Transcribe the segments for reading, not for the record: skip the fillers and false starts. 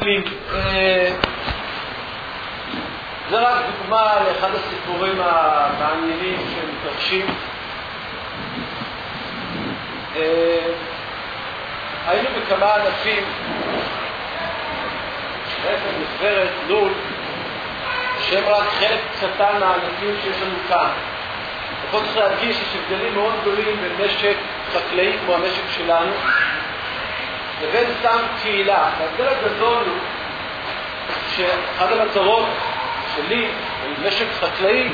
זה רק דוגמה לאחד הסיפורים המעניינים שמתרחשים. היינו בכמה ענפים, בעצם מספרת לול, שהם רק חלק קטן מהענפים שיש לנו כאן. יכול צריך להדגיש שיש הבדלים מאוד גדולים בין משק חקלאי כמו המשק שלנו לבין סתם קהילה. ההבדל הגדול הוא שאחד המטרות שלי במשק חקלאי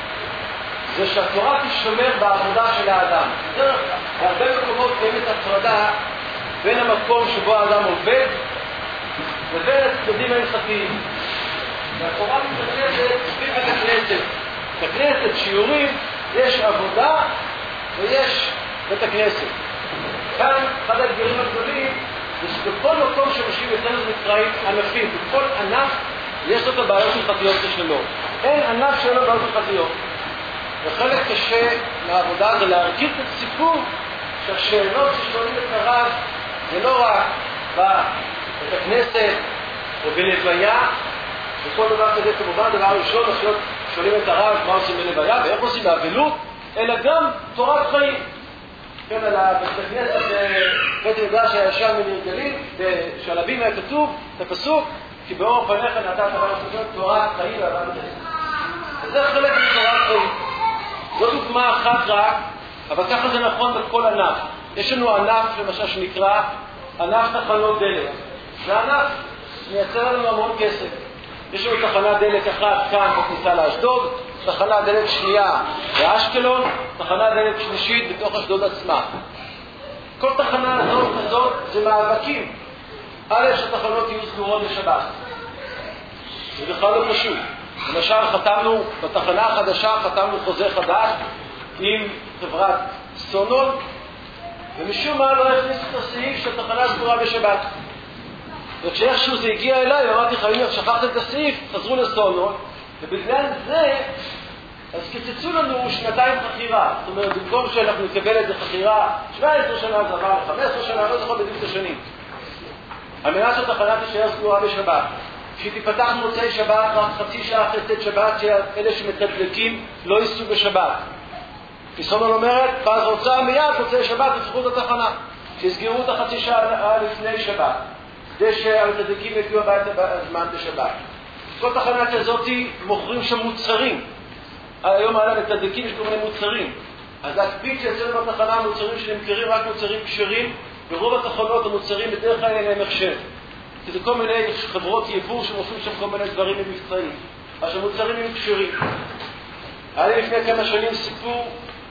זה שהתורה תשתמר בעבודה של האדם. בהרבה מקומות קיימת הפרדה בין המקום שבו האדם עובד לבין הצדדים ההלכתיים. והתורה מתרכזת סביב בית הכנסת. בכנסת, שיעורים, יש עבודה ויש בית הכנסת. כאן אחד האתגרים הגדולים זה שבכל מקום שאנשים אצלנו נקראים ענפים, בכל ענף יש לו את הבעיות הלכתיות שלו. אין ענף שאין לו בעיות הלכתיות. וחלק קשה מהעבודה זה להרכיב את הסיפור שהשאלות ששואלים את הרב זה לא רק בבית הכנסת או בלוויה, וכל דבר כזה כמובן דבר ראשון שואלים את הרב מה עושים בלוויה ואיך עושים באבלות, אלא גם תורת חיים. כן, על בית הכנסת בית המדרש הישן מנרגלים, בשלבים היה כתוב את הפסוק כי באור פניך נתת לעשות תורת חיים ואהבת חסד. וזה חלק מתורת חיים. זו דוגמה אחת רק, אבל ככה זה נכון בכל ענף. יש לנו ענף למשל שנקרא ענף תחנות דלק. זה ענף מייצר לנו המון כסף. יש לנו תחנת דלק אחת כאן בכניסה לאשדוד, תחנת דלק שנייה באשקלון, תחנת דלק שלישית בתוך אשדוד עצמה. כל תחנה הזאת זה מאבקים. שהתחנות יהיו סגורות בשבת. זה בכלל לא פשוט. למשל חתמנו בתחנה החדשה, חתמנו חוזה חדש עם חברת סונול, ומשום מה לא הכניסו את הסעיף שהתחנה סגורה בשבת. וכשאיכשהו זה הגיע אליי, אמרתי חייבים, שכחתם את הסעיף, חזרו לסונול, ובגלל זה אז קיצצו לנו 2 חכירה. זאת אומרת, במקום שאנחנו נקבל את זה חכירה 17 שנה, זה עבר ל-15 שנה, לא זוכר בדיוק את השנים. על מנת שהתחנה תישאר סגורה בשבת. כשהיא תיפתח מוצאי שבת, רק חצי שעה אחרי צאת שבת, שאלה שמתדלקים לא ייסעו בשבת. כי סונול אומרת, פז רוצה מיד מוצאי שבת, יפתחו את התחנה. שיסגרו את החצי שעה לפני שבת, כדי שהמתדלקים יגיעו הביתה בזמן בשבת. כל תחנה כזאת מוכרים שם מוצרים. היום על המתדלקים יש כל מיני מוצרים. אז להקפיד שיצאנו בתחנה מוצרים שנמכרים רק מוצרים כשרים, ברוב התחנות המוצרים בדרך כלל אין להם הכשר. כי זה כל מיני חברות יבוא שמופיעים שם כל מיני דברים מבצעים. אז המוצרים הם כשרים. היה לי לפני כמה שנים סיפור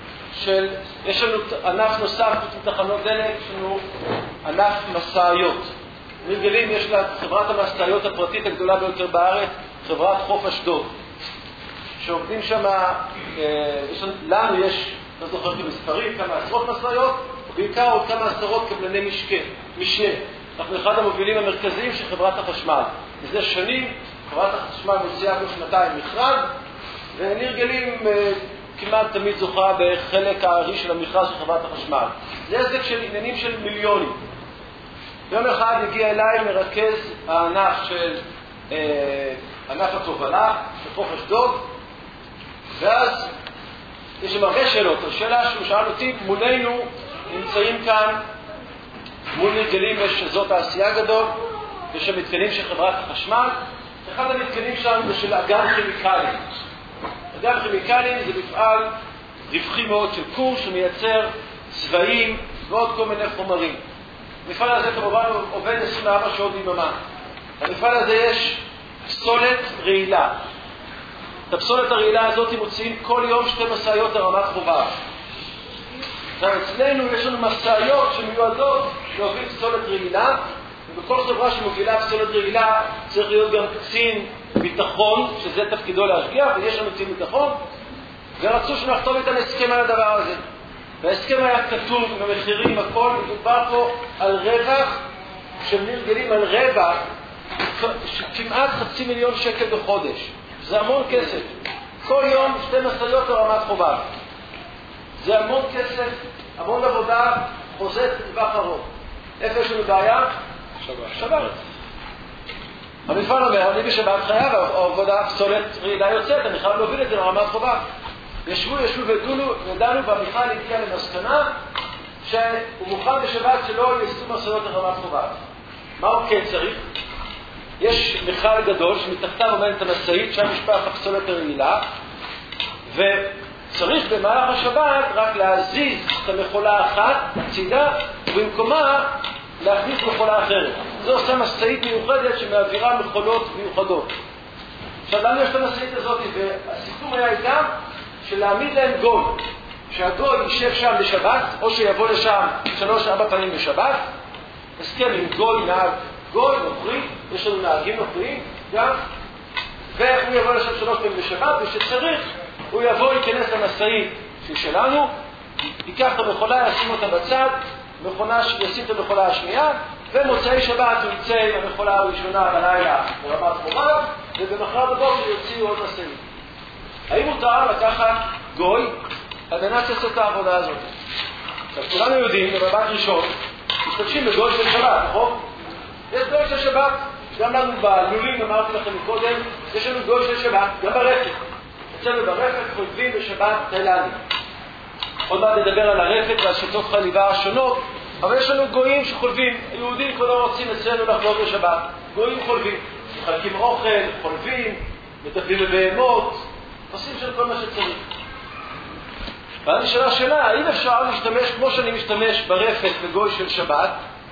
יש לנו ענף נוסף בתחנות דלק, יש לנו ענף מסעיות. נרגלים יש לה חברת המסעיות הפרטית הגדולה ביותר בארץ, חברת חוף אשדוד. שעובדים שם, לנו יש, לא זוכר כמספרים, כמה עשרות מסעיות, ובעיקר עוד כמה עשרות קבלני משנה. אנחנו אחד המובילים המרכזיים של חברת החשמל. מזה שנים חברת החשמל מוציאה כל שנתיים מכרז, ונרגלים כמעט תמיד זוכה בחלק הארי של המכרז של חברת החשמל. זה עסק של עניינים של מיליונים. יום אחד הגיע אליי מרכז הענף של ענף התובלה בחוף אשדוד, ואז יש שם הרבה שאלות. השאלה שהוא שאל אותי, מולנו נמצאים כאן, מול נרגלים יש אזור תעשייה גדול, יש שם מתקנים של חברת החשמל, אחד המתקנים שלנו זה של אגן כימיקלים. אגן כימיקלים זה מפעל רווחי מאוד של קור שמייצר צבעים ועוד כל מיני חומרים. המפעל הזה כמובן עובד 24 שעות ביממה. במפעל הזה יש פסולת רעילה. את הפסולת הרעילה הזאת מוציאים כל יום 2 מסעיות לרמת חובב. אצלנו יש לנו מסעיות שמיועדות להוביל פסולת רעילה, ובכל חברה שמובילה פסולת רעילה צריך להיות גם קצין ביטחון, שזה תפקידו להשגיח, ויש לנו קצין ביטחון, ורצו שנחתום איתם הסכם על הדבר הזה. וההסכם היה כתוב עם המחירים, הכל מדובר פה על רווח, שנרגלים על רווח כמעט 500,000 שקל בחודש. זה המון כסף. כל יום 2 מסעיות לרמת חובב. זה המון כסף, המון עבודה, חוזת טווח ארוך. איפה יש לנו בעיה? שבת. המפעל אומר, אני בשבת חייב, העבודה הפסולת רעילה יוצאת, אני חייב להוביל את זה לרמת חובה. ישבו ודנו, והמפעל הגיע למסקנה שהוא מוכן בשבת שלא יישאו מסולות לרמת חובה. מה הוא כן צריך? יש מכל גדול שמתחתיו עומדת המשאית, שם משפחת הפסולת הרעילה, וצריך במהלך השבת רק להזיז את המכולה האחת הצידה, ובמקומה להכניס מכולה אחרת. זו עושה משאית מיוחדת שמעבירה מכולות מיוחדות. עכשיו, לנו יש את המשאית הזאת, והסיכום היה איתם שלהעמיד להם גוי, שהגוי יישב שם בשבת, או שיבוא לשם 3-4 פעמים בשבת, הסכם עם גוי, נהג גוי, נוכרי, יש לנו נהגים נוכריים גם, והוא יבוא לשם 3 פעמים בשבת, ושצריך הוא יבוא להיכנס למשאית שלנו, ייקח את המכולה, ישים אותה בצד, ישים את המכולה השנייה, ומוצאי שבת הוא יצא עם המכולה הראשונה בלילה ברמת חובה, ובמחר בבוקר יוציאו עוד משאית. האם מותר לקחת גוי על מנת לעשות את העבודה הזאת? עכשיו, כולנו יודעים, במבט ראשון, משתמשים בגוי של שבת, נכון? יש גוי של שבת, גם לנו בלולים, אמרתי לכם קודם, יש לנו גוי של שבת, גם ברפת. אצלנו ברפת חולבים בשבת תאילנדים. עוד מעט נדבר על הרפת ועל שיטות חליבה השונות, אבל יש לנו גויים שחולבים. היהודים כבר לא רוצים אצלנו לחלוב בשבת. גויים חולבים. מחלקים אוכל, חולבים, מטפלים בבהמות, עושים של כל מה שצריך. ואני שאלה, האם אפשר להשתמש כמו שאני משתמש ברפת בגוי של שבת,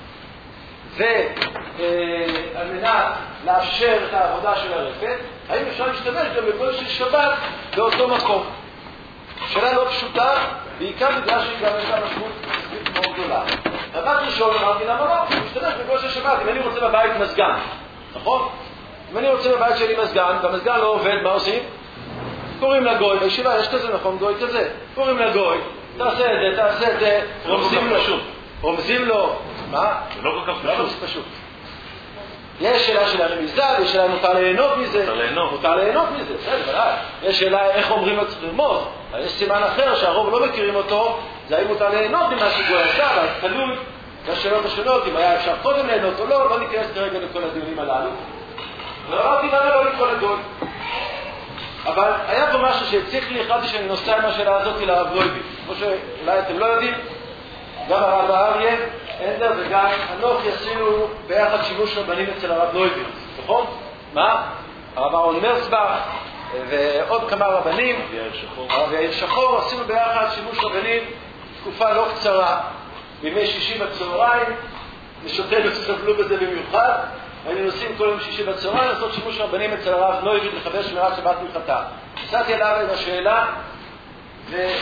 ועל מנת לאפשר את העבודה של הרפת, האם אפשר להשתמש גם בגוי של שבת באותו מקום? שאלה לא פשוטה, בעיקר בגלל שהיא גם הייתה משמעות כספית מאוד גדולה. מבט ראשון אמרתי למה לא, אני משתמש בגוי של שבת, אם אני רוצה בבית מזגן, נכון? אם אני רוצה בבית שלי מזגן, והמזגן לא עובד, מה עושים? קוראים לגוי, בישיבה יש כזה, נכון, גוי כזה, קוראים לגוי, תעשה את זה, רומזים לו, מה? זה לא כל כך פשוט. יש שאלה של הרמיזה, יש שאלה אם מותר ליהנות מזה. מותר ליהנות מזה, בסדר, ודאי. יש שאלה איך אומרים לו צריך ללמוד. יש סימן אחר שהרוב לא מכירים אותו, זה האם מותר ליהנות ממה שגוי עשה, אבל תלוי בשאלות השונות, אם היה אפשר קודם ליהנות או לא, לא ניכנס כרגע לכל הדיונים הללו. ואמרתי למה לא לקרוא לגוי. אבל היה פה משהו שהצליח לי, החלטתי שאני נוסע עם השאלה הזאת לרב נויביץ. כמו שאולי אתם לא יודעים, גם הרב אריה, הנדר וגם אנוכי עשינו ביחד שימוש רבנים אצל הרב נויביץ, נכון? מה? הרב אהרון מרצבך ועוד כמה רבנים, הרב יאיר שחור, עשינו ביחד שימוש רבנים תקופה לא קצרה, בימי שישי בצהריים, נשותינו שסבלו בזה במיוחד, היינו נוסעים כל יום שישי בצהריים לעשות שימוש רבנים אצל הרב נויביץ לחבר שמירת שבת מלכתה. נסעתי אליו עם השאלה, וזה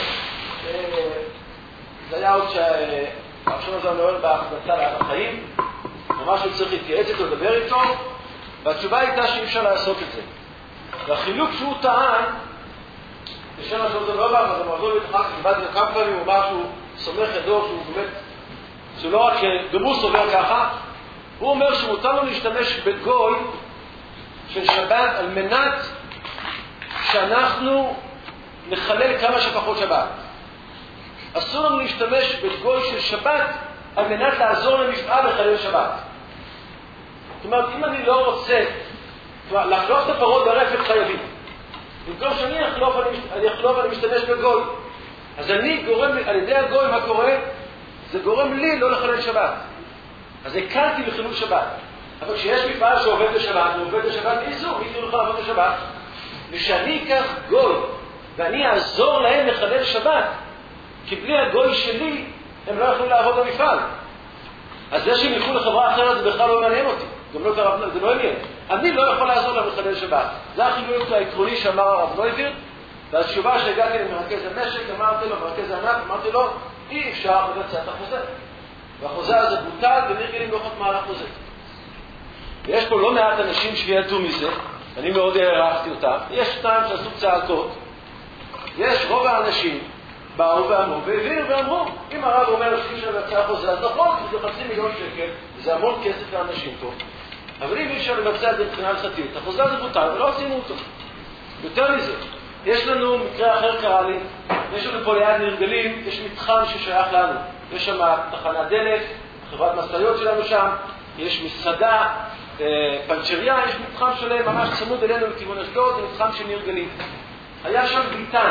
היה עוד עכשיו הזה נוער בהחלטה לעד החיים, ממש הוא צריך להתייעץ איתו, לדבר איתו, והתשובה הייתה שאי אפשר לעשות את זה. והחילוק שהוא טען, בשם עכשיו זה לא בא, אבל זה מרזור לתחק, קיבלתי לו כמה פעמים, הוא אמר שהוא סומך ידו, שהוא באמת, שלא רק שגם הוא סובר ככה, הוא אומר שמותר לו להשתמש בגוי של שבת על מנת שאנחנו נחלל כמה שפחות שבת. אסור לנו להשתמש בגוי של שבת על מנת לעזור למפעל לחלל שבת. זאת אומרת, אם אני לא רוצה לחלוף את הפרות ברפת חייבים, במקום שאני אחלוף אני משתמש בגוי, אז אני גורם, על ידי הגוי מה קורה? זה גורם לי לא לחלל שבת. אז הקלתי לחילול שבת. אבל כשיש מפעל שעובד בשבת, הוא עובד בשבת באיסור, מי תראו לך לעבוד בשבת? ושאני אקח גוי ואני אעזור להם לחלל שבת, כי בלי הגוי שלי הם לא יכולים לעבוד במפעל. אז זה שהם ילכו לחברה אחרת זה בכלל לא מעניין אותי. גם לא קרב, זה לא עניין. אני לא יכול לעזור להם לחלל שבת. זה החילול העקרוני שאמר הרב נויביץ, והתשובה שהגעתי למרכז המשק, אמרתי לו, מרכז הענק, אמרתי לו, אי אפשר לבצע את החוזה. והחוזה הזה בוטל ונרגלים לא חתמה על החוזה. ויש פה לא מעט אנשים שידעו מזה, אני מאוד הערכתי אותם. יש שניים שעשו צעקות. יש רוב האנשים באו ואמרו, והביאו ואמרו, אם הרב אומר שאי אפשר לבצע חוזה, אז נכון, זה 500,000 שקל, וזה המון כסף לאנשים פה. אבל אם אי אפשר לבצע את זה מבחינה הלכתית, החוזה הזה בוטל ולא עשינו אותו. יותר מזה, יש לנו מקרה אחר קרה לי, יש לנו פה ליד נרגלים, יש מתחם ששייך לנו. יש שם תחנת דלק, חברת משאיות שלנו שם, יש מסעדה, פנצ'ריה, יש מתחם שלהם ממש צמוד אלינו לכיוון אשדוד, זה מתחם של ניר גליל. היה שם ביתן,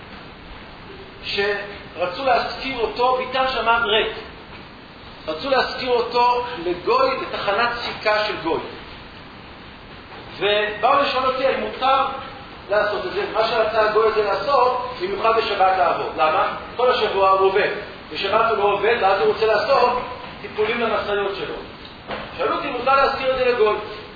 שרצו להזכיר אותו, ביתן שעמד ריק. רצו להזכיר אותו לגוי בתחנת סיכה של גוי. ובאו לשאול אותי, האם מותר לעשות את זה? מה שרצה הגוי הזה לעשות, במיוחד בשבת לעבוד. למה? כל השבוע הוא עובד. בשבת הוא לא עובד, ואז הוא רוצה לעשות טיפולים למשאיות שלו. שאלו אותי, מותר להזכיר את זה לגוי.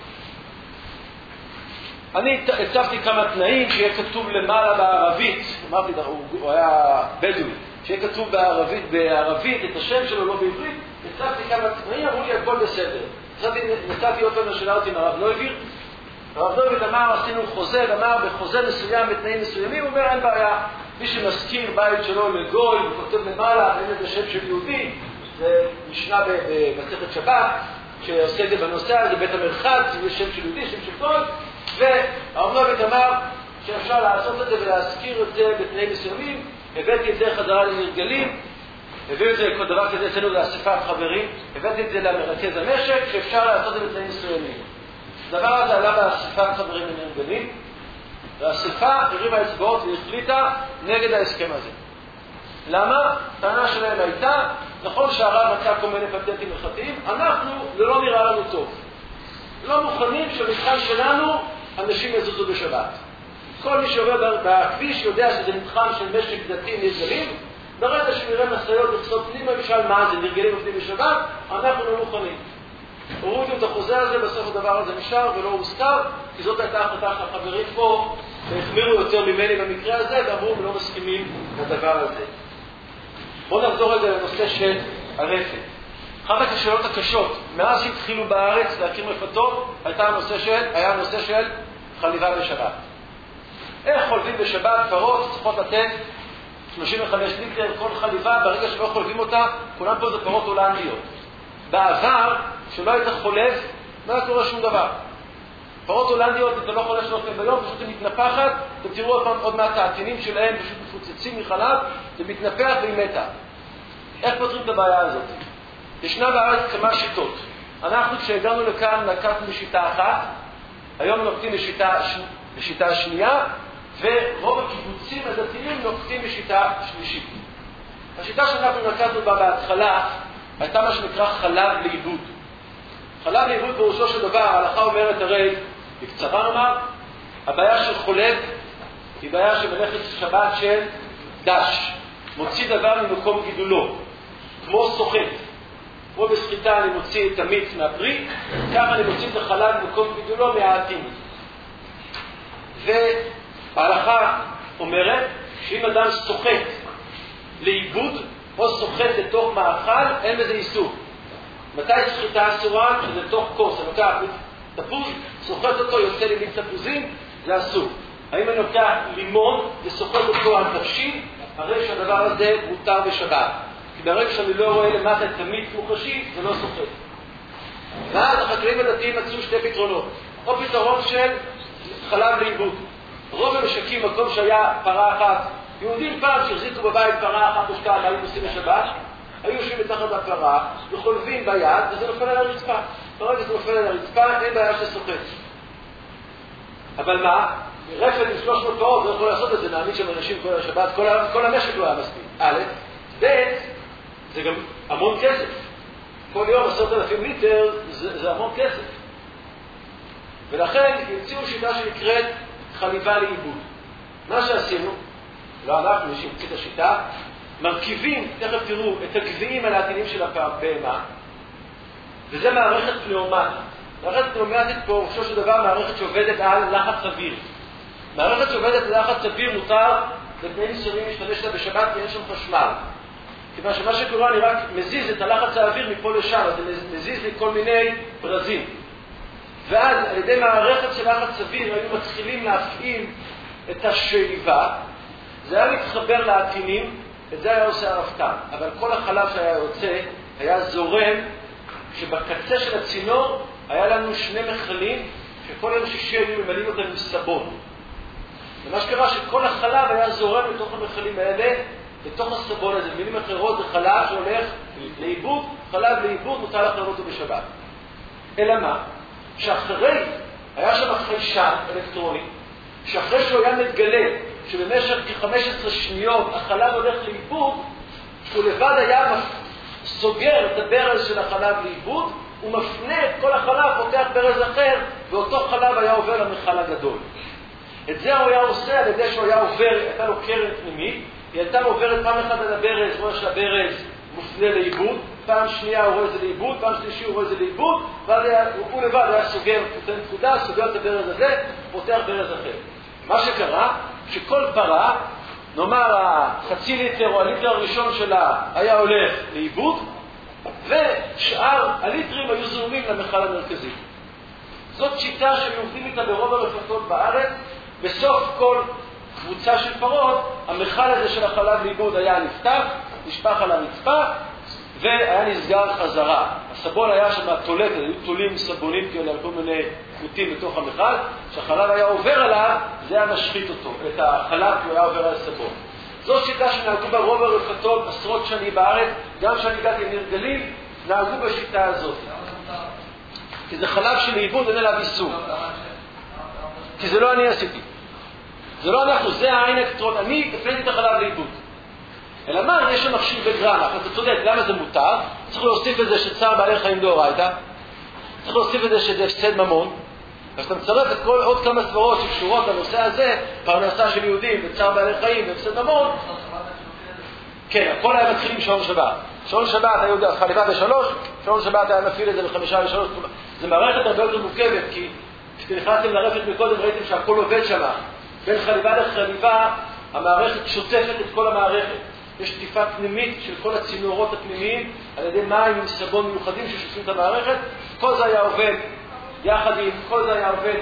אני הצבתי כמה תנאים, שיהיה כתוב למעלה בערבית, אמרתי, הוא היה בדואי, שיהיה כתוב בערבית את השם שלו, לא בעברית, הצבתי כמה תנאים, אמרו לי, הכל בסדר. נסעתי עוד פעם לשאלה אותי עם הרב נויביר, הרב נויביר אמר, עשינו חוזה, אמר, בחוזה מסוים, בתנאים מסוימים, הוא אומר, אין בעיה, מי שמזכיר בית שלו לגוי, הוא כותב למעלה, אין את השם של יהודי, זה משנה במסכת שבת, שעושה את זה בנושא הזה, בית המרחץ, זה שם של יהודי, שם של גוי, והרב נויביר אמר שאפשר לעשות את זה ולהזכיר את זה בתנאים מסוימים, הבאתי את זה חזרה לניר גליל, הביאו את זה כל דבר כזה אצלנו לאספת חברים, הבאתי את זה למרכז המשק, שאפשר לעשות את זה בתנאים מסוימים. הדבר הזה עלה באספת חברים לניר גליל, והאספה הרימה אצבעות והחליטה נגד ההסכם הזה. למה? הטענה שלהם הייתה, נכון שהרב מצא כל מיני פטנטים הלכתיים, אנחנו, זה לא נראה לנו טוב. לא מוכנים שבמתחם שלנו אנשים יזוזו בשבת. כל מי שעובר בכביש יודע שזה מתחם של משק דתי ניר גליל, ברגע שנראה משאיות לחצות פנימה ושאל מה זה, ניר גליל עובדים בשבת, אנחנו לא מוכנים. הורידו את החוזה הזה, בסוף הדבר הזה נשאר ולא הוזכר, כי זאת הייתה החלטה של החברים פה, והחמירו יותר ממני במקרה הזה, ואמרו, הם לא מסכימים לדבר הזה. בואו נחזור רגע לנושא של הרפת. אחת השאלות הקשות, מאז שהתחילו בארץ להקים רפתות, היה הנושא של חליבה בשבת. איך חולבים בשבת? פרות צריכות לתת 35 ליטר, כל חליבה, ברגע שלא חולבים אותה, כולם פה זה פרות הולנדיות. בעבר, שלא היית חולב, לא היה קורה שום דבר. פרות הולנדיות, אתה לא חולב שלוש ביום, פשוט היא מתנפחת, אתם תראו עוד מעט העטינים שלהם, פשוט מפוצצים מחלב, זה מתנפח והיא מתה. איך פותרים את הבעיה הזאת? ישנה בארץ כמה שיטות. אנחנו כשהגענו לכאן נקטנו בשיטה אחת, היום נוקטים בשיטה שנייה, ורוב הקיבוצים הדתיים נוקטים בשיטה שלישית. השיטה שאנחנו נקטנו בה בהתחלה הייתה מה שנקרא חלב לאיבוד. חלב לאיבוד בראשו של דבר, ההלכה אומרת הרי, בקצרה נאמר, הבעיה של חולב היא בעיה שמלאכת שבת של דש, מוציא דבר ממקום גידולו, כמו סוחט. כמו בסחיטה אני מוציא את המיץ מהפרי, ככה אני מוציא את החלב ממקום גידולו מהעתים. וההלכה אומרת שאם אדם סוחט לאיבוד או סוחט לתוך מאכל, אין בזה איסור. מתי סחיטה אסורה? שזה תוך כוס, אני לוקח תפוז, סוחט אותו, יוצא לי מיץ תפוזים, זה אסור. האם אני לוקח לימון וסוחט אותו על תבשיל, הרי שהדבר הזה מותר בשבת. כי ברגע שאני לא רואה למטה את המיץ מוחשי, זה לא סוחט. ואז החקלאים הדתיים מצאו שתי פתרונות. או פתרון של חלב לאיבוד. רוב המשקים, מקום שהיה פרה אחת, יהודים פעם שהחזיקו בבית פרה אחת או שתיים, היו עושים בשבת, היו יושבים מתחת לפרה, וחולבים ביד, וזה נופל על הרצפה. ברגע זה נופל על הרצפה, אין בעיה שסוחט. אבל מה? רפת עם 300 פרות, לא יכול לעשות את זה, נעמיד שם אנשים כל השבת, כל המשק לא היה מספיק. א', ב', זה גם המון כסף. כל יום 10,000 ליטר זה המון כסף. ולכן המציאו שיטה שנקראת חליבה לאיבוד. מה שעשינו, לא אנחנו, מי שהמציא את השיטה, מרכיבים, תכף תראו, את הגביעים על העטינים של הבהמה, וזה מערכת פנאומטית. מערכת פנאומטית פה, ראשו של דבר, מערכת שעובדת על לחץ אוויר. מערכת שעובדת על לחץ אוויר מותר בתנאים מסוימים להשתמש לה בשבת כי אין שם חשמל. כיוון שמה שקורה, אני רק מזיז את הלחץ האוויר מפה לשם, אז זה מזיז לי כל מיני ברזים. ואז על ידי מערכת של לחץ אוויר היו מתחילים להפעיל את השאיבה, זה היה מתחבר לעטינים, את זה היה עושה הרפתן. אבל כל החלב שהיה יוצא היה זורם, שבקצה של הצינור היה לנו שני מכלים, שכל יום שישי היו ממלאים אותם עם סבון. ומה שקרה שכל החלב היה זורם לתוך המכלים האלה, לתוך הסבון הזה. במילים אחרות זה חלב שהולך לאיבוד, חלב לאיבוד מותר לחלב אותו בשבת. אלא מה? שאחרי, היה שם חיישן אלקטרוני, שאחרי שהוא היה מתגלה, שבמשך כ-15 שניות החלב הולך לאיבוד, שהוא לבד היה סוגר את הברז של החלב לאיבוד, הוא מפנה את כל החלב, פותח ברז אחר, ואותו חלב היה עובר למכל הגדול. את זה הוא היה עושה על ידי שהוא היה עובר, הייתה לו קרן פנימית, היא הייתה עוברת פעם אחת על הברז, רואה שהברז מופנה לאיבוד, פעם שנייה הוא רואה את זה לאיבוד, פעם שלישי הוא רואה את זה לאיבוד, ואז הוא לבד היה סוגר, נותן נקודה, סוגר את הברז הזה, פותח ברז אחר. מה שקרה, שכל פרה, נאמר החצי ליטר או הליטר הראשון שלה היה הולך לאיבוד, ושאר הליטרים היו זורמים למכל המרכזי. זאת שיטה שהם עובדים איתה ברוב הרפתות בארץ. בסוף כל קבוצה של פרות, המכל הזה של החלב לאיבוד היה נפתח, נשפך על הרצפה, והיה נסגר חזרה. הסבון היה שם תולת, היו תולים סבונים כאלה על כל מיני חוטים בתוך המכל, כשהחלב היה עובר עליו, זה היה משחית אותו, את החלב כי הוא היה עובר על הסבון. זו שיטה שנהגו בה רוב הרפתות עשרות שנים בארץ, גם כשאני הגעתי לניר גליל, נהגו בשיטה הזאת. כי זה חלב של איבוד, אין עליו איסור. כי זה לא אני עשיתי. זה לא אנחנו, זה העין האלקטרון. אני הפניתי את החלב לאיבוד. אלא מה, יש שם מכשיר בגרמה. אתה צודק, למה זה מותר? צריך להוסיף את זה שצער בעלי חיים דאורייתא. צריך להוסיף את זה שזה הפסד ממון. אז אתה מצרף את עוד כמה סברות שקשורות לנושא הזה, פרנסה של יהודים וצער בעלי חיים והפסד ממון. כן, הכל היה מתחיל עם שעון שבת. שעון שבת היה יודע, חליבה ב3, שעון שבת היה מפעיל את זה ב5 ו3. זה מערכת הרבה יותר מורכבת, כי כשנכנסתם לרפת מקודם ראיתם שהכל עובד שם. בין חליבה לחליבה, המערכת שוטפת את כל המערכת. יש שטיפה פנימית של כל הצינורות הפנימיים, על ידי מים עם סבון מיוחדים ששוטפים את המערכת. כל זה היה עובד יחד עם, כל זה היה עובד.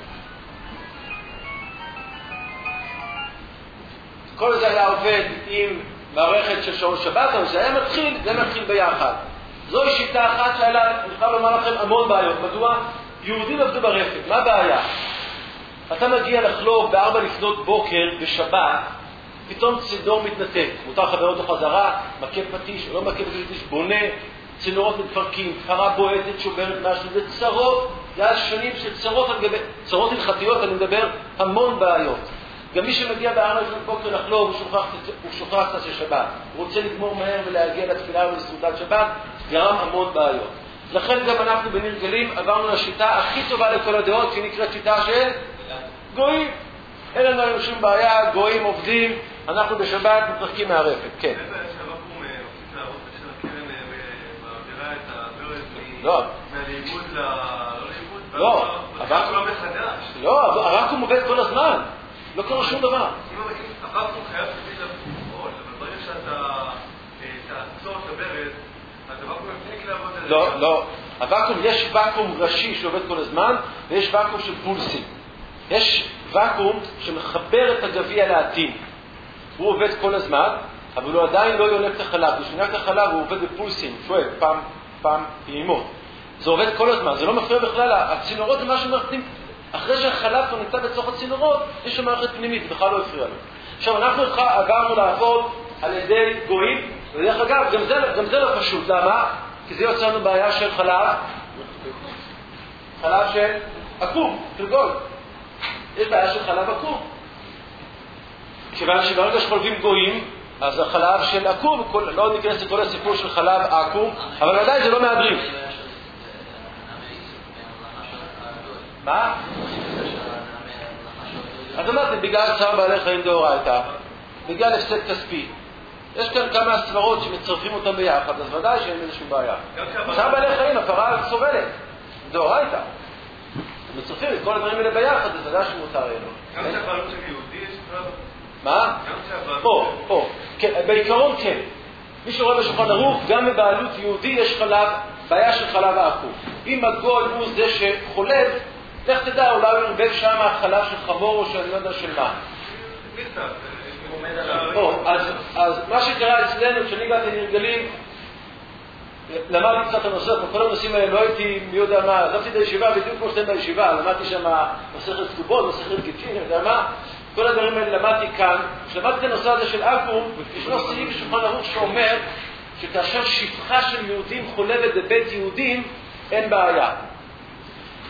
כל זה היה עובד עם מערכת של שעון שבת, אבל זה היה מתחיל, זה מתחיל ביחד. זוהי שיטה אחת שהיה, אני חייב לומר לכם, המון בעיות. מדוע? יהודים עבדו ברפת, מה הבעיה? אתה מגיע לחלוב ב4 לפנות בוקר בשבת, פתאום צינור מתנתק, מותר חבר אותו חזרה, מכה פטיש, לא מכה פטיש, בונה, צינורות מתפרקים, פרה בועטת, שוברת משהו, זה צרות, זה היה שנים של צרות, צרות הלכתיות, אני מדבר, המון בעיות. גם מי שמגיע ב4 לפנות בוקר לחלוב, הוא שוכח קצת של שבת, הוא רוצה לגמור מהר ולהגיע לתפילה ולסעודת שבת, גרם המון בעיות. לכן גם אנחנו בניר גלים עברנו לשיטה הכי טובה לכל הדעות, שהיא נקראת שיטה של גויים. אין לנו היום שום בעיה, גויים עובדים, אנחנו בשבת מתרחקים מהרפת. כן. איזה שהבקום מפסיק להרוס של הקרן מעבירה את הברז מהלאיבוד לא לאיבוד? לא. הוואקום לא מחדש. לא, הוואקום עובד כל הזמן. לא קורה שום דבר. אם הוואקום חייב תמיד לפעול, אבל ברגע שאתה תעצור את הברז, אז הוואקום יפסיק לעבוד על זה. לא. הוואקום, יש ואקום ראשי שעובד כל הזמן, ויש ואקום של פולסים. יש ואקום שמחבר את הגביע לעתים. הוא עובד כל הזמן, אבל הוא עדיין לא יונק את החלב. הוא יונק את החלב, הוא עובד בפולסים, שואל, פעם פעימות. זה עובד כל הזמן, זה לא מפריע בכלל. הצינורות זה משהו מערכתים. אחרי שהחלב הוא נמצא בצורך הצינורות, יש שם מערכת פנימית, בכלל לא הפריע לו. עכשיו, אנחנו עברנו לעבוד על ידי גויים, ודרך אגב, גם זה לא פשוט. למה? כי זה יוצא לנו בעיה של חלב של עקום, של גוי. יש בעיה של חלב עקום. כיוון שברגע שחולבים גויים, אז החלב של עקום, לא ניכנס לכל הסיפור של חלב עקום, אבל עדיין זה לא מהדרים. מה? אז אמרתי, בגלל צער בעלי חיים דאורייתא, בגלל הפסד כספי. יש כאן כמה סברות שמצרפים אותם ביחד, אז ודאי שאין איזושהי בעיה. צער בעלי חיים, הפרה סובלת, דאורייתא. מצרפים את כל הדברים האלה ביחד, אז ודאי שמותר אלו. גם שהבעלות של יהודי יש כבר... מה? גם שהבעלות... פה. בעיקרון כן. מי שרואה בשולחן ערוך, גם בבעלות יהודי יש חלב, בעיה של חלב העקום. אם הגוי הוא זה שחולב, לך תדע, אולי הוא נרבב שם חלב של חמור או שאני לא יודע של מה. אז מה שקרה אצלנו, כשאני הגעתי לניר גלים, למדתי קצת הנושא, בכל הנושאים האלה לא הייתי מי יודע מה, עזבתי את הישיבה בדיוק כמו שאתם בישיבה, למדתי שם מסכת כתובות, מסכת גיטין, אני יודע מה, כל הדברים האלה למדתי כאן. כשלמדתי את הנושא הזה של עקום, ישנו סעיף בשולחן ערוך שאומר שכאשר שפחה של יהודים חולבת בבית יהודים, אין בעיה.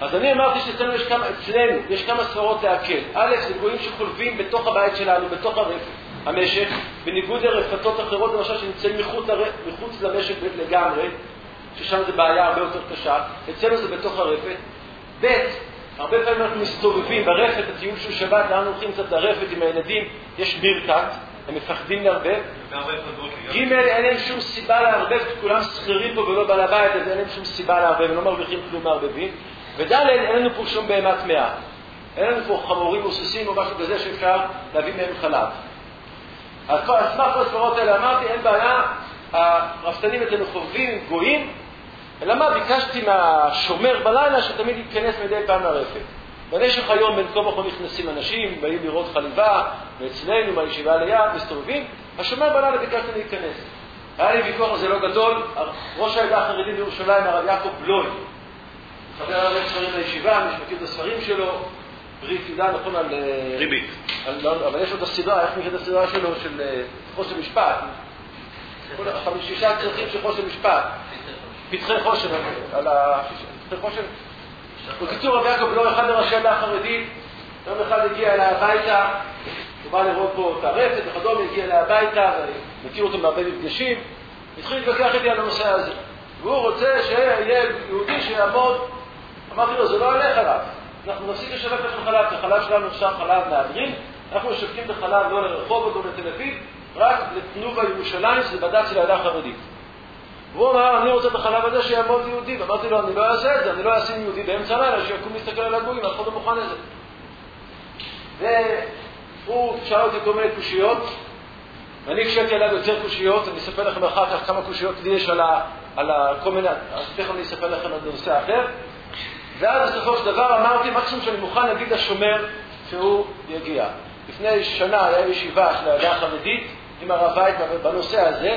אז אני אמרתי שאצלנו יש כמה סברות להקל. א', זה גויים שחולבים בתוך הבית שלנו, בתוך המשק, בניגוד לרפתות אחרות, למשל שנמצאים מחוץ למשק לגמרי, ששם זה בעיה הרבה יותר קשה. אצלנו זה בתוך הרפת. ב', הרבה פעמים אנחנו מסתובבים ברפת, הטיול של שבת, אנחנו הולכים קצת לרפת עם הילדים, יש בירקת, הם מפחדים לערבב. ג', אין להם שום סיבה לערבב, כולם שכירים פה ולא בעל הבית, אז אין להם שום סיבה לערבב, הם לא מרוויחים כלום מערבבים. וד', אין לנו פה שום בהמת מאה. אין לנו פה חמורים או סוסים או משהו כזה שאפשר להביא מהם חלב. אז סמך כל הסברות האלה אמרתי, אין בעיה, הרפתנים אצלנו חורבים עם גויים, אלא מה, ביקשתי מהשומר בלילה שתמיד יתכנס מדי פעם לרפת. במשך היום בין כה וכה נכנסים אנשים, באים לראות חליבה, ואצלנו מהישיבה ליד, מסתובבים, השומר בלילה ביקשתי להיכנס. היה לי ויכוח הזה לא גדול, ראש העדה החרדית בירושלים, הרב יעקב בלוי, חבר הרבה ספרים לישיבה, מי שמכיר את הספרים שלו, ברית יהודה, נכון, על ריבית. אבל יש לו את הסדרה, איך מכיר את הסדרה שלו, של חושן משפט. 6 צרכים של חושן משפט. פתחי חושן, על פתחי חושן. בקיצור, רבי יעקב בלוי, אחד מראשי העדה החרדית, יום אחד הגיע אליי הביתה, הוא בא לראות פה את הרפת וכדומה, הגיע אליי הביתה, ומכיר אותו מהרבה מפגשים, התחיל להתווכח איתי על הנושא הזה. והוא רוצה שיהיה יהודי שיעמוד, אמרתי לו, זה לא הולך עליו. אנחנו נפסיק לשווק לכם חלב, כי החלב שלנו עכשיו חלב מהדרין, אנחנו משווקים את החלב לא לרחובות או לתל אביב, רק לתנובה ירושלים, שזה בד"ץ של העדה החרדית. והוא אמר, אני רוצה את החלב הזה שיעמוד יהודי, ואמרתי לו, אני לא אעשה את זה, אני לא אשים יהודי באמצע לילה, שיקום להסתכל על הגויים, אף אחד לא מוכן לזה. והוא שאל אותי כל מיני קושיות, ואני הקשבתי עליו יותר קושיות, אני אספר לכם אחר כך כמה קושיות לי יש על כל מיני, אז תכף אני אספר לכם על נושא אחר. ואז בסופו של דבר אמרתי, מקסימום שאני מוכן להגיד לשומר שהוא יגיע. לפני שנה היה ישיבה של העדה החרדית עם הרב וייטמן בנושא הזה,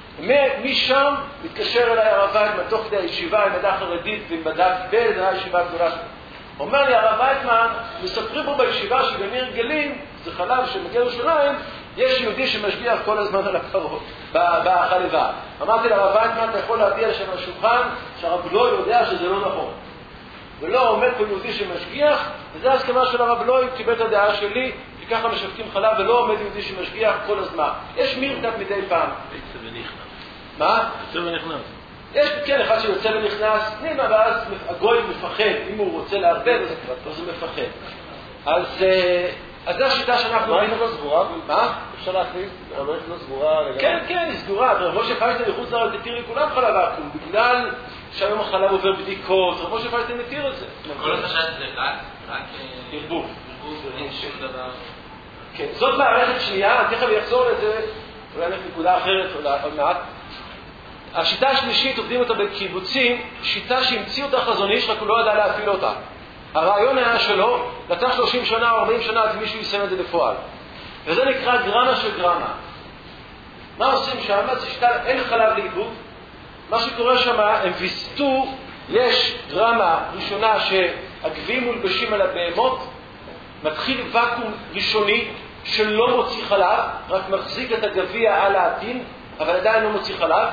משם התקשר אליי הרב וייטמן תוך כדי הישיבה עם העדה החרדית ועם בד"ץ ב', זו הישיבה הגדולה שלו. אומר לי הרב וייטמן, מספרים פה בישיבה שבניר גלים, זה חלב שמגיע לירושלים, יש יהודי שמשגיח כל הזמן על הפרות, בחליבה. אמרתי לרב וייטמן, אתה יכול להביע לשם השולחן שהרב לא יודע שזה לא נכון. ולא עומד פה יהודי שמשגיח, וזה הסכמה של הרב בלוי, קיבל את הדעה שלי, שככה משווקים חלב ולא עומד יהודי שמשגיח כל הזמן. יש מירקת מדי פעם. יוצא ונכנס. מה? יוצא ונכנס. יש כן אחד שיוצא ונכנס, נראה, ואז הגוי מפחד, אם הוא רוצה להרבה, אז הוא מפחד. אז זו השיטה שאנחנו... מה, היא לא סגורה? מה? אפשר להכניס, אבל היא לא סגורה לגמרי. כן, כן, היא סגורה. רבו שפייסטן מחוץ לארץ התיר לכולם חלב עכו"ם, בגלל שהיום החלב עובר בדיקות, רבו שפייסטן מתיר את זה. כל החשש זה רק... ערבוב. אין שום דבר... כן, זאת מערכת שנייה, אני תכף אחזור לזה, אולי נלך נקודה אחרת עוד מעט. השיטה השלישית, עובדים אותה בקיבוצים, שיטה שהמציאו אותה חזון איש, רק הוא לא ידע להפעיל אותה. הרעיון היה שלו, לקח 30 שנה או 40 שנה עד מישהו יישם את זה בפועל. וזה נקרא גרמה של גרמה. מה עושים שם? אין חלב לאיבוד. מה שקורה שם, הם ויסתו, יש גרמה ראשונה שהגביעים מולבשים על הבהמות, מתחיל וקום ראשוני שלא מוציא חלב, רק מחזיק את הגביע על העתין, אבל עדיין לא מוציא חלב.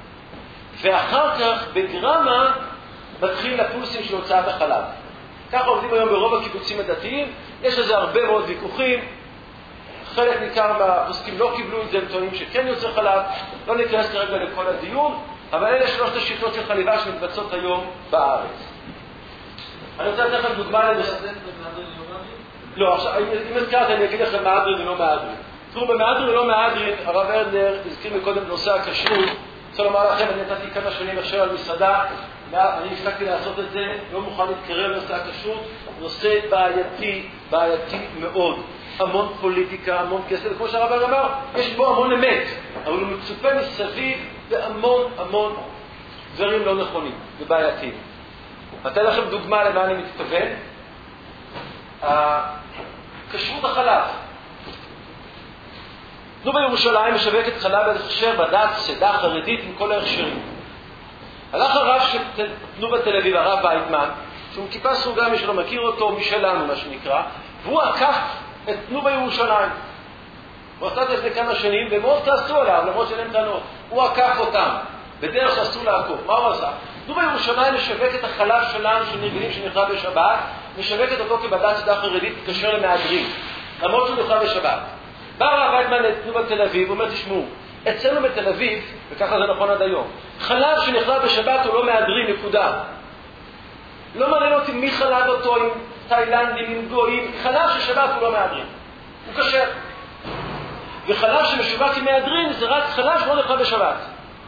ואחר כך בגרמה מתחיל הפולסים של הוצאת החלב. ככה עובדים היום ברוב הקיבוצים הדתיים, יש לזה הרבה מאוד ויכוחים, חלק ניכר מהפוסקים לא קיבלו את זה, הם טוענים שכן יוצא חלב, לא ניכנס כרגע לכל הדיון, אבל אלה שלושת השיטות של חליבה שמתבצעות היום בארץ. אני רוצה לתת לכם דוגמה לנושא... לא, עכשיו, אם הזכרת אני אגיד לכם מהדרין ולא מהדרין. תראו, במהדרין ולא מהדרין, הרב ארנר הזכיר מקודם נושא הכשרות, רוצה לומר לכם, אני נתתי כמה שנים עכשיו על מסעדה, אני הפסקתי לעשות את זה, לא מוכן להתקרב לנושא הכשרות, נושא בעייתי מאוד. המון פוליטיקה, המון כסף, וכמו שהרב אמר, יש בו המון אמת, אבל הוא מצופה מסביב בהמון דברים לא נכונים ובעייתיים. אתן לכם דוגמה למה אני מתכוון. כשרות החלב. תנובה ירושלים משווקת חלב בהכשר בד"ץ, עדה חרדית עם כל ההכשרים. הלך הרב של תנובה תל אביב, הרב וייטמן, שהוא כיפה סרוגה, מי שלא מכיר אותו, משלנו מה שנקרא, והוא עקף את תנובה ירושלים. הוא עשה את זה לפני כמה שנים, ומאוד כעסו עליו, למרות שאין טענות. הוא עקף אותם, בדרך שאסור לעקוף. מה הוא עשה? תנובה ירושלים משווקת החלב שלנו שנרגילים שנכרה בשבת, משווקת אותו כבדת סדה חרדית, תקשר למהדרין, למרות שהוא נכרה בשבת. בא הרב ויצמן לתנובה תל אביב, הוא אומר, תשמעו, אצלנו בתל אביב, וככה זה נכון עד היום, חלב שנכרה בשבת הוא לא מהדרין, נקודה. לא מעניין אותי מי חלב אותו, עם תאילנדים, עם גויים, חלב של שבת הוא לא מהדרין, הוא קשר. וחלב שמשווק עם מהדרין זה רק חלב שלא נכרה בשבת.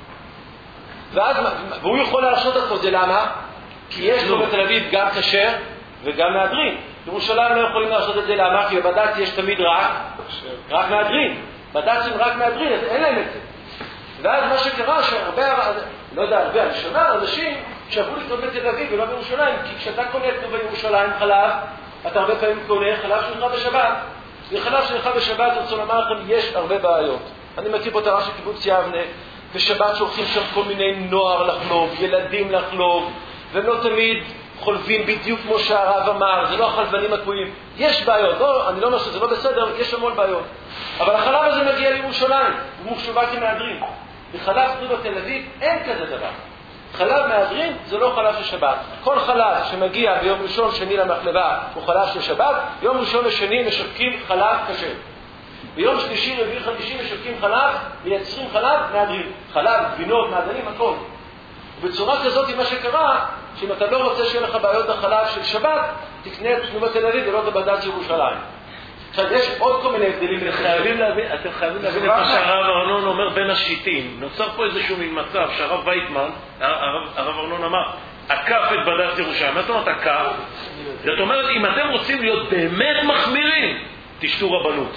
והוא יכול להרשות אותו, זה למה? כי יש לו בתל אביב גם כשר וגם מהדרין. ירושלים לא יכולים להרשות את זה, למה? כי בבד"ץ יש תמיד רק מהדרין. בד"ץ הם רק מהדרין, אז אין להם את זה. ואז מה שקרה שהרבה, לא יודע, הרבה, אני שומע אנשים שעברו לקנות בתל אביב ולא בירושלים, כי כשאתה קונה את בירושלים חלב, אתה הרבה פעמים קונה חלב שנכרה בשבת. וחלב שנכרה בשבת, אני רוצה לומר לכם, יש הרבה בעיות. אני מכיר פה את הרב של קיבוץ יבנה, בשבת שולחים שם כל מיני נוער לחלוב, ילדים לחלוב, והם לא תמיד חולבים בדיוק כמו שהרב אמר, זה לא החלבנים הקבועים. יש בעיות, לא, אני לא אומר שזה לא בסדר, יש המון בעיות. אבל החלב הזה מגיע לירושלים, הוא משווק עם מהדרין. בחלב תנובה תל אביב אין כזה דבר. חלב מהדרין זה לא חלב של שבת. כל חלב שמגיע ביום ראשון שני למחלבה הוא חלב של שבת, יום ראשון ושני משווקים חלב כשר. ביום שלישי, רביעי, חמישי משווקים חלב, מייצרים חלב מהדרין. חלב, גבינות, מעדנים, הכל. ובצורה כזאת, מה שקרה, שאם אתה לא רוצה שיהיה לך בעיות בחלב של שבת, תקנה את תנובה תל אביב ולא בבד"ץ ירושלים. עכשיו, יש עוד כל מיני הבדלים. אתם חייבים להבין את מה שהרב ארנון אומר בין השיטים. נוצר פה איזשהו מין מצב שהרב ויצמן, הרב ארנון אמר, עקף את בד"ץ ירושלים. מה זאת אומרת עקף? זאת אומרת, אם אתם רוצים להיות באמת מחמירים, תשתו רבנות.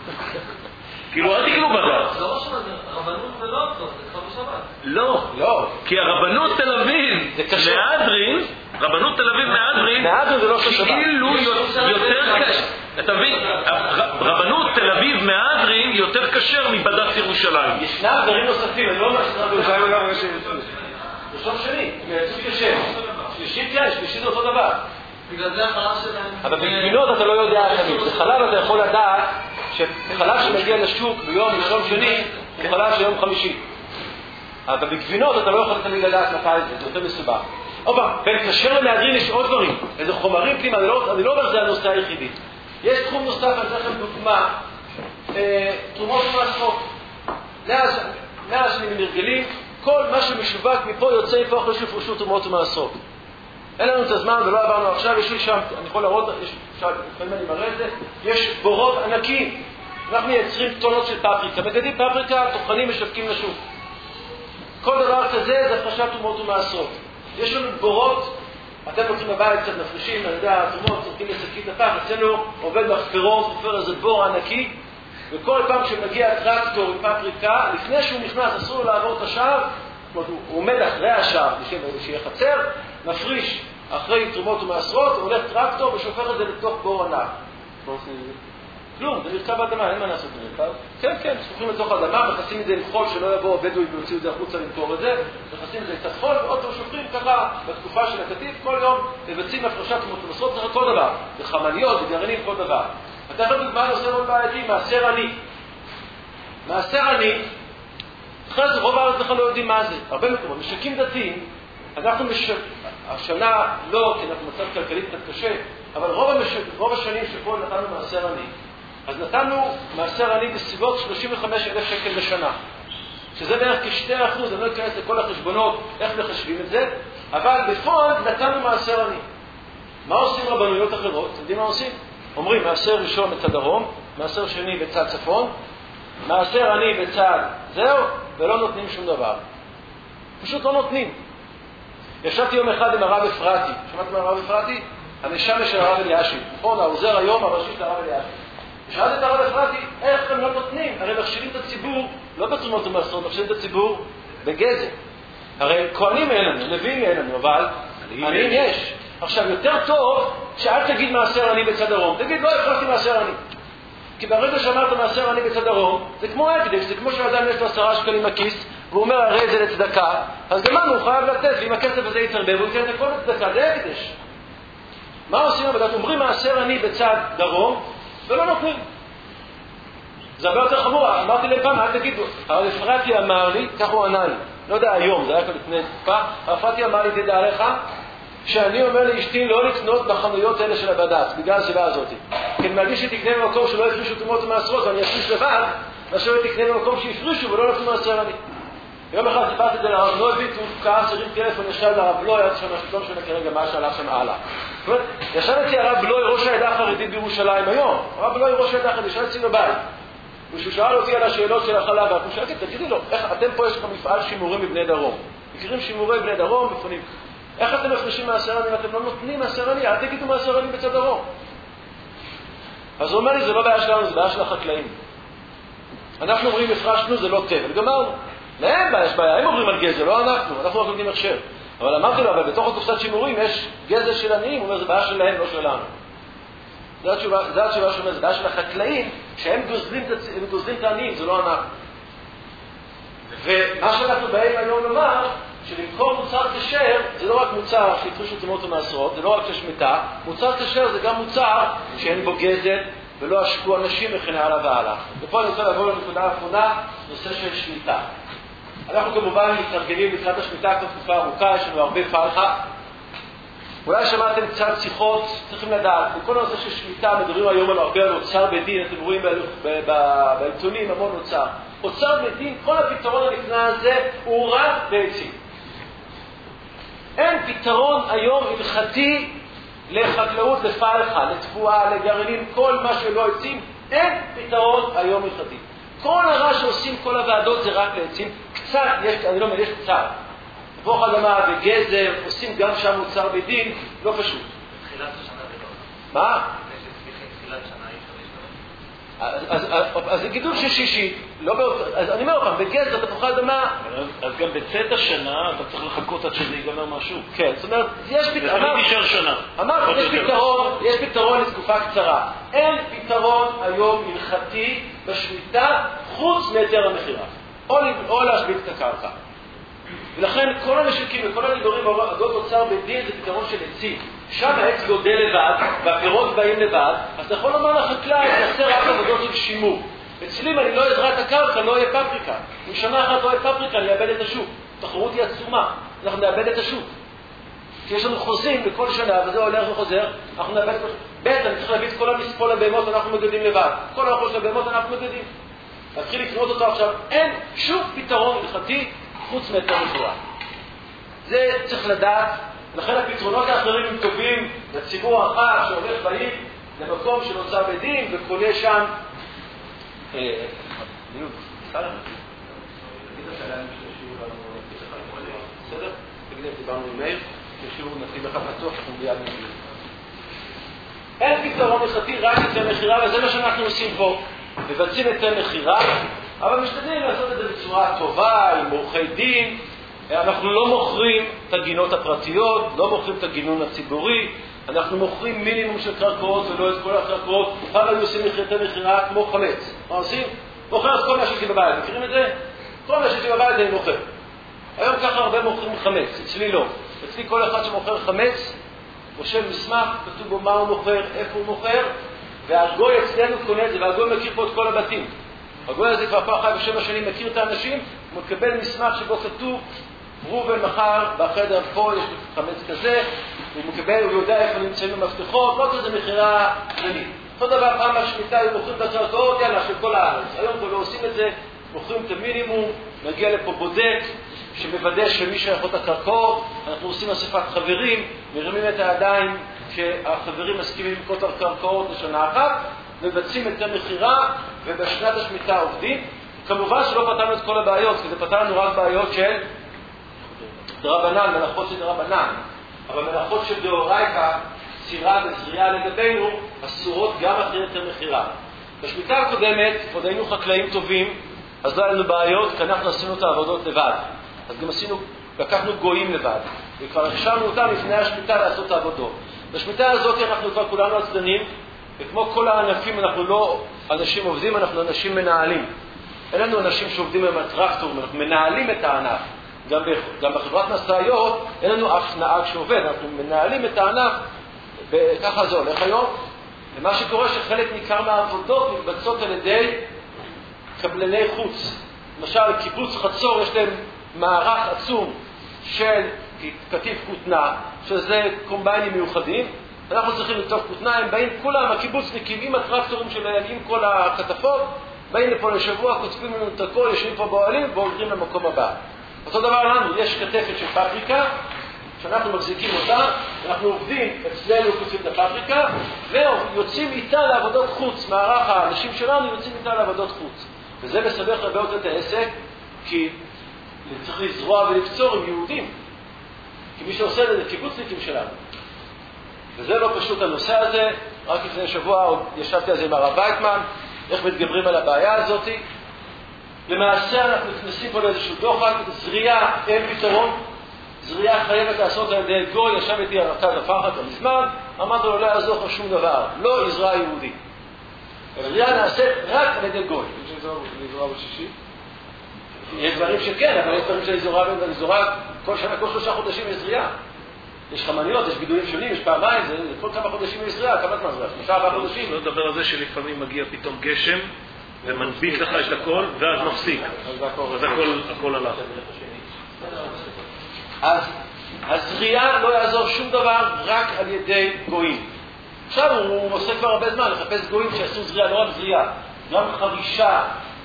כאילו, אל תקנו בד"ץ. זה לא שמעת, רבנות זה לא טוב, זה כבר בשבת. לא, כי הרבנות תל אביב מהדרין, רבנות תל אביב מהדרין, זה לא של שבת. כאילו יותר קשה. אתה מבין? רבנות תל אביב מהדרין יותר קשר מבד"ץ ירושלים. ישנם דברים נוספים, אני לא אומר שזה בירושלים וגם ראשון שני, מייצור קשר. שלישית כן, שלישית זה אותו דבר. בגלל זה החלב שלהם... אבל בגבינות אתה לא יודע תמיד. בחלב אתה יכול לדעת שחלב שמגיע לשוק ביום ראשון שני הוא חלב של יום חמישי. אבל בגבינות אתה לא יכול תמיד לדעת מתי זה יותר מסובך. בין קשר למהדרין יש עוד דברים. איזה חומרים פנימה, אני לא אומר שזה הנושא היחידי. יש תחום נוסף, אני אתן לכם דוגמה, תרומות ומעשרות. מאז שאני מנרגלים, כל מה שמשווק מפה יוצא מפה אחרי שיפרשו תרומות ומעשרות. אין לנו את הזמן ולא עברנו עכשיו, יש לי שם, אני יכול להראות, לפעמים אני מראה את זה, יש בורות ענקים. אנחנו מייצרים טונות של פפריקה, מגדים פפריקה, טוחנים משווקים לשוק. כל דבר כזה זה הפרשת תרומות ומעשרות. יש לנו בורות, אתם רוצים בבית קצת נפרשים, אני יודע, תרומות, צריכים לשקית הפח, אצלנו עובד מחפרות, חופר איזה בור ענקי, וכל פעם שמגיע טרקטור עם פפריקה, לפני שהוא נכנס, אסור לו לעבור את השער, הוא עומד אחרי השער, שיהיה חצר, מפריש אחרי תרומות ומעשרות, הוא הולך טרקטור ושופך את זה לתוך בור ענק. כלום, זה נרכב באדמה, אין מה לעשות בנרכב. כן, שופכים לתוך האדמה, מכסים את זה עם חול שלא יבואו הבדואים ויוציאו את זה החוצה למכור את זה, מכסים את זה קצת חול, ועוד פעם שופכים ככה בתקופה של הקטיף, כל יום מבצעים הפרשת תרומות ומעשרות, צריך כל דבר, בחמניות, בגרעינים, כל דבר. אתה יכול לדוגמה נושא מאוד בעייתי, מעשר עני. מעשר עני, אחרי זה רוב הארץ בכלל לא יודעים מה זה. הרבה מקומות, משקים דתיים, אנחנו השנה לא, כי אנחנו מצב כלכלית קצת קשה, אבל רוב השנים שפה נתנו מעשר עני. אז נתנו מעשר עני בסביבות 35,000 שקל בשנה. שזה בערך כ2%, אני לא אכנס לכל החשבונות, איך מחשבים את זה, אבל בפועל נתנו מעשר עני. מה עושים רבנויות אחרות? אתם יודעים מה עושים? אומרים, מעשר ראשון בצד דרום, מעשר שני בצד צפון, מעשר עני בצד זהו, ולא נותנים שום דבר. פשוט לא נותנים. ישבתי יום אחד עם הרב אפרתי. שמעתם מהרב אפרתי? הנשמה של הרב אלישיב. נכון, העוזר היום הראשי של הרב אלישיב. שאלתי את הרב אפרתי, איך הם לא נותנים? הרי מכשירים את הציבור, לא בתרומות ומעשרות, מכשירים את הציבור בגזל. הרי כהנים אין לנו, לוויים אין לנו, אבל עניים יש. עכשיו, יותר טוב שאל תגיד מעשר עני בצד דרום. תגיד, לא הפרתי מעשר עני. כי ברגע שאמרת מעשר עני בצד דרום, זה כמו הקדש, זה כמו שאדם יש לו 10 שקלים בכיס, והוא אומר, הרי זה לצדקה, אז גם הוא חייב לתת, ואם הכסף הזה יתרבה, והוא ייתן את הכל לצדקה, זה הקדש. מה עושים בדת? אומרים מעשר עני בצד דרום, ולא נותנים. זה הרבה יותר חמור. אמרתי להם פעם, אל תגידו, הרב אפרתי אמר לי, כך הוא ענה לי, לא יודע היום, זה היה כאן לפני תקופה, הרב פרטי אמר לי, תדע לך, שאני אומר לאשתי לא לקנות בחנויות האלה של הבד"ץ, בגלל הסיבה הזאת. כי אני מרגיש שתקנה במקום שלא יפרישו תרומות ומעשרות, ואני אפריש לבד, מאשר תקנה במקום שיפרישו ולא נתנו מעשר אני. יום אחד סיפרתי את זה לרב נויביץ, הוא כעס, הרים טלפון, ישב לרב בלוי, היה שם השלטון שלנו כרגע מה שהלך שם הלאה. זאת אומרת, ישב אצלי הרב בלוי, ראש העדה החרדית בירושלים היום. הרב בלוי ראש העדה החרדית, ישב אצלי בבית. ושהוא שאל אותי על השאלות של החלב, ואנחנו שאלתי, תגידי לו, אתם פה יש לכם מפעל שימורים בבני דרום. מכירים שימורי בני דרום, מפונים. איך אתם מפרישים מעשר אני, אתם לא נותנים מעשר אני, אל תגידו מעשר אני בצד דרום. אז הוא אומר לי, זה לא בעיה שלנו, זה בעיה של החקלאים. אנחנו אומרים, הפרשנו, זה לא טבע, וגמרנו. להם בעיה, יש בעיה, הם עוברים על גזר, לא אנחנו רק נותנים הכשר. אבל אמרתי לו, אבל בתוך הקופסת שימורים יש גזר של עניים, הוא אומר, זה בעיה שלהם, לא שלנו. זו התשובה שאומר, זה בעיה של החקלאים, שהם גוזלים את העניים, זה לא אנחנו. ומה שאנחנו באים היום לומר, שלמכור מוצר כשר, זה לא רק מוצר שהתחושו תרומות ומעשרות, זה לא רק ששמיטה, מוצר כשר זה גם מוצר שאין בו גזל, ולא השקו אנשים וכן הלאה והלאה. ופה אני רוצה לעבור לנקודה האחרונה, נושא של שמיטה. אנחנו כמובן מתארגנים לקראת השמיטה כבר תקופה ארוכה, יש לנו הרבה פרחה. אולי שמעתם קצת שיחות, צריכים לדעת, בכל הנושא של שמיטה מדברים היום על הרבה על אוצר בדין, אתם רואים בעיתונים המון אוצר. אוצר בדין, כל הפתרון הנפלא הזה הוא רק בעצים. אין פתרון היום הלכתי לחקלאות, לפרחה, לתבואה, לגרעינים, כל מה שלא עצים, אין פתרון היום הלכתי. כל הרע שעושים כל הוועדות זה רק לעצים, קצת, אני לא אומר, יש קצת. תפוח אדמה וגזר, עושים גם שם מוצר בדין, לא פשוט. בתחילת השנה זה לא. מה? בתחילת שנה אז זה גידול של שישית, אז אני אומר אותם, בגזר, תפוח אדמה... אז גם בצאת השנה אתה צריך לחכות עד שזה ייגמר משהו. כן, זאת אומרת, יש פתרון... זה נשאר שנה. אמרתי, יש פתרון לתקופה קצרה. אין פתרון היום הלכתי בשמיטה חוץ מהיתר המכירה. או להשבית את הקרקע. ולכן כל הנשקים וכל הנידורים אגרות אוצר בדין זה פתרון של עצים. שם העץ גודל לבד, והפירות באים לבד, אז אתה יכול לומר לחקלאי, תעשה רק עבודות של שימור. אצלי אם אני לא אזרע את הקרקע, לא יהיה פפריקה. אם שנה אחת לא יהיה פפריקה, אני אאבד את השוק. התחרות היא עצומה, אנחנו נאבד את השוק. כי יש לנו חוזים בכל שנה, וזה הולך וחוזר, אנחנו נאבד את השוק. ב' אני צריך להביא את כל המספול הבהמות, אנחנו מגדלים לבד. כל האחוז של הבהמות אנחנו מגדלים. להתחיל לקנות אותו עכשיו, אין שום פתרון הלכתי חוץ מהיתר מכירה. זה צריך לדעת, לכן הפתרונות האחרים הם טובים לציבור הרחב שהולך בעיר למקום של אוצר בדין וקונה שם בסדר? תגיד אם דיברנו עם מאיר, שישאירו נתיב אחד פתוח, אנחנו ביד נתיב. אין פתרון הלכתי רק היתר מכירה, וזה מה שאנחנו עושים פה. מבצעים היתר מכירה, אבל משתדלים לעשות את זה בצורה טובה, עם עורכי דין. אנחנו לא מוכרים את הגינות הפרטיות, לא מוכרים את הגינון הציבורי, אנחנו מוכרים מינימום של קרקעות ולא את כל הקרקעות. פעם היו עושים היתר מכירה כמו חמץ. מה עושים? מוכר את כל מה שיש לי בבית. מכירים את זה? כל מה שיש לי בבית אני מוכר. היום ככה הרבה מוכרים חמץ, אצלי לא. אצלי כל אחד שמוכר חמץ, רושם מסמך, כתוב בו מה הוא מוכר, איפה הוא מוכר, והגוי אצלנו קונה את זה, והגוי מכיר פה את כל הבתים. הגוי הזה כבר פעם חי ב7 שנים מכיר את האנשים, הוא מקבל מסמך שבו כתוב, רובן מחר בחדר פה יש חמץ כזה, הוא מקבל, הוא יודע איפה נמצאים המפתחות, לא כזה מחירה כללית. אותו דבר פעם בשמיטה, הם מוכרים את הקרקעות, יאללה, של כל הארץ. היום כבר לא עושים את זה, מוכרים את המינימום, מגיע לפה בודק, שמוודא שמי שייך את הקרקעות, אנחנו עושים אספת חברים, מרימים את הידיים שהחברים מסכימים לקנות את הקרקעות לשנה אחת, מבצעים את המכירה, ובשנת השמיטה עובדים. כמובן שלא פתרנו את כל הבעיות, כי זה פתרנו רק בעיות של דרבנן, מלאכות של דרבנן, אבל מלאכות של דאורייתא, סירה וזריעה לגבינו, אסורות גם אחרי היתר מכירה. בשמיטה הקודמת, עוד היינו חקלאים טובים, אז לא היה לנו בעיות, כי אנחנו עשינו את העבודות לבד. אז גם לקחנו גויים לבד, וכבר הכשרנו אותם לפני השמיטה לעשות את העבודות. בשמיטה הזאת אנחנו כבר כולנו עצלנים, וכמו כל הענפים אנחנו לא אנשים עובדים, אנחנו אנשים מנהלים. אין לנו אנשים שעובדים עם הטרקטור, אנחנו מנהלים את הענף. גם בחברת משאיות אין לנו אף נהג שעובד, אנחנו מנהלים את הענף, וככה זה הולך היום. ומה שקורה שחלק ניכר מהעבודות מתבצעות על ידי קבלני חוץ. למשל, קיבוץ חצור יש להם מערך עצום של כתיב כותנה, שזה קומביינים מיוחדים. אנחנו צריכים לכתוב כותנה, הם באים כולם, הקיבוצניקים עם הטרקטורים שלהם, עם כל הכתפות, באים לפה לשבוע, כותבים לנו את הכל, יושבים פה באוהלים ועוברים למקום הבא. אותו דבר לנו, יש כתפת של פפריקה, שאנחנו מחזיקים אותה, אנחנו עובדים אצלנו כותבים את הפפריקה, ויוצאים איתה לעבודות חוץ, מערך האנשים שלנו יוצאים איתה לעבודות חוץ. וזה מסבך הרבה יותר את העסק, כי צריך לזרוע ולקצור עם יהודים. כי מי שעושה את זה קיבוצניקים שלנו. וזה לא פשוט הנושא הזה, רק לפני שבוע ישבתי על זה עם הרב וייטמן, איך מתגברים על הבעיה הזאת. למעשה אנחנו נכנסים פה לאיזשהו דוחק, זריעה אין פתרון, זריעה חייבת לעשות על ידי גוי, ישב איתי הרכז הפחד המזמן, אמרתי לו לא יעזור לך שום דבר, לא יזרע יהודי. זריעה נעשית רק על ידי גוי. יש לזרוע בשישי? יש דברים שכן, אבל יש דברים שאני זורע כל שנה, כל 3 חודשים יש זריעה. יש חמניות, יש גידולים שונים, יש פעמיים, זה כל כמה חודשים יש זריעה, כמה זמן זריעה? 3-4 חודשים. לא לדבר על זה שלפעמים מגיע פתאום גשם ומנביט לך את הכל, ואז מפסיק. אז הכל הלך. אז הזריעה לא יעזור שום דבר רק על ידי גויים. עכשיו הוא עושה כבר הרבה זמן לחפש גויים שעשו זריעה, לא רק זריעה, גם חרישה.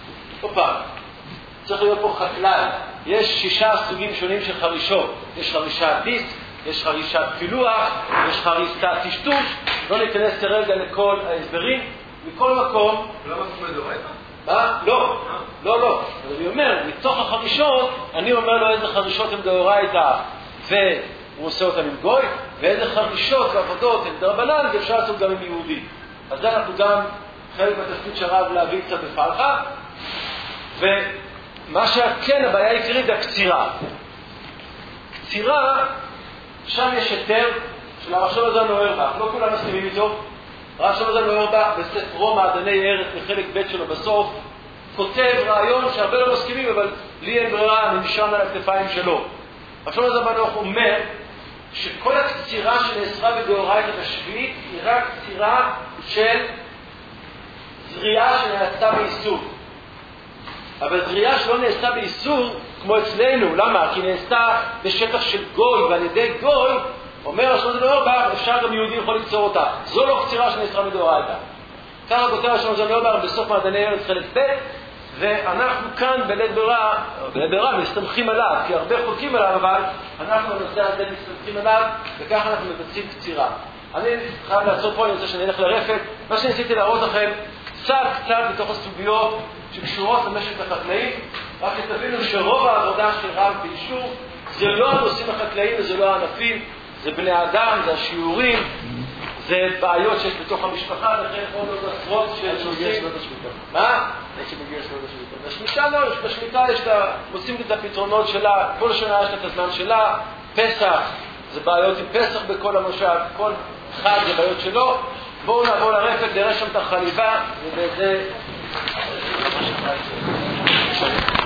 צריך להיות פה חקלאי. יש 6 סוגים שונים של חרישות. יש חרישת דיסק, יש חרישת פילוח, יש חרישת טשטוש. לא ניכנס כרגע לכל ההסברים. מכל מקום... למה זה מדורייתא? מה? לא. לא. אז אני אומר, מתוך החרישות, אני אומר לו איזה חרישות הם דאורייתא, והוא עושה אותם עם גוי, ואיזה חרישות ועבודות הם דרבנן, ואפשר לעשות גם עם יהודי. אז זה אנחנו גם חלק בתפקיד שרב להביא קצת בפרחה. ומה שכן, הבעיה העיקרית זה הקצירה. קצירה, שם יש היתר של הרב שלמה זלמן אוירבך, לא כולם מסכימים איתו. הרב שלמה זלמן אוירבך בספרו מעדני ארץ בחלק ב' שלו בסוף כותב רעיון שהרבה לא מסכימים, אבל לי אין ברירה, אני נשען על הכתפיים שלו. הרב שלמה זלמן אוירבך אומר שכל הקצירה שנאסרה בדאורייתא השביעית היא רק קצירה של זריעה שנעשתה באיסור. אבל זריעה שלא נעשתה באיסור, כמו אצלנו, למה? כי נעשתה בשטח של גוי, ועל ידי גוי, אומר השלמה זלמן אוירבך, אפשר גם יהודי יכול לקצור אותה. זו לא קצירה שנאסרה בדאורייתא. ככה כותב השלמה זלמן אוירבך בסוף מעדני ארץ חלק ב', ואנחנו כאן בלית ברירה מסתמכים עליו, כי הרבה חולקים עליו, אבל אנחנו בנושא הזה מסתמכים עליו, וככה אנחנו מבצעים קצירה. אני חייב לעצור פה, אני רוצה שאני אלך לרפת. מה שניסיתי להראות לכם, קצת בתוך הסוגיות שקשורות למשק החקלאי, רק שתבינו שרוב העבודה של רב באישור זה לא הנושאים החקלאיים וזה לא הענפים, זה בני אדם, זה השיעורים, זה בעיות שיש בתוך המשפחה, לכן עוד עשרות של נושאים. מה? איך שמגיע שנות השמיטה? בשמיטה לא, בשמיטה מוצאים את הפתרונות שלה, כל שנה יש לה את הזמן שלה. פסח, זה בעיות עם פסח בכל המושב, כל חג זה בעיות שלו. בואו נעבור לרפת, נראה שם את החליבה, ובזה...